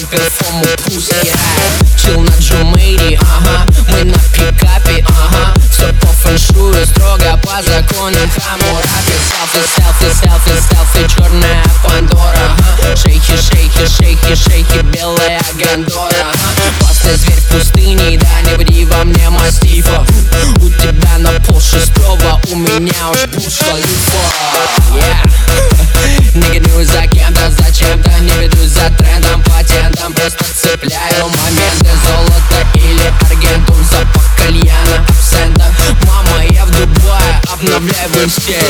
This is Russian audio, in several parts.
перформу пусть. Чил на Джумейре, ага, мы на пикапе, ага. Все по фэншую, строго по законам Хаммурапи. Селфи, селфи, селфи, селфи, черная Пандора, ага. Шейхи, шейхи, шейхи, шейхи, белая Гандора, ага. Классный зверь в пустыне, да не бди во мне мастифа. У тебя на 5:30, у меня уж Бурдж-Халифа. Не гонюсь за кем-то, зачем-то, не ведусь за трендом, патентом. Просто цепляю моменты, золото или аргентум, запах кальяна, абсента. Мама, я в Дубае, обновляю в инсте.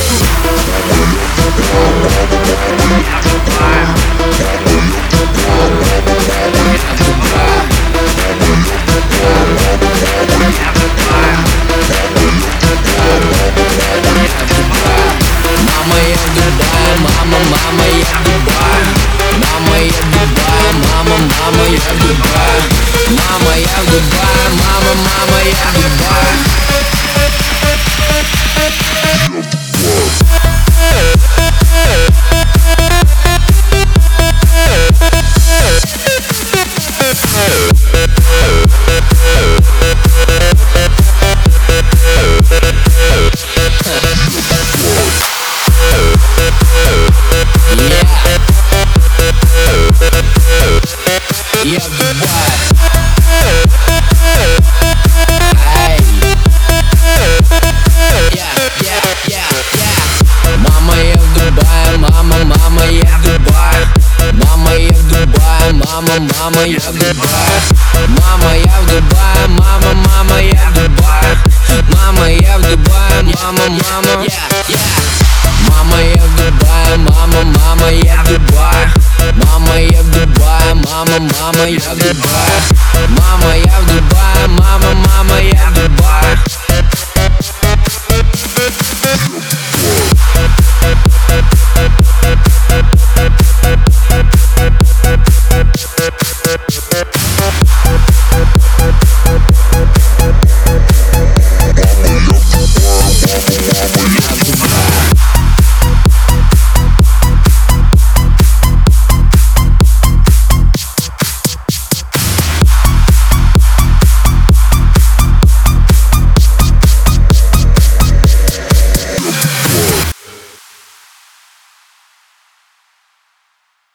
Мама, я в Дубае. Мама, я в Дубае. Мама, я в Дубае. Мама, я в Дубае. Мама, я в Дубае. Я в Дубае. Мама, я в Дубае. Мама, я в Дубае. Мама, я в Дубае. Мама, я в Дубае. Мама, я в Дубае. Мама, я в Дубае. Мама, я в Дубае. Мама, Мама, я в Дубае. Мама, я в Дубае. Мама, я в Дубае. Мама, я в Дубае. Мама, я в Дубае. Мама, я в Дубае.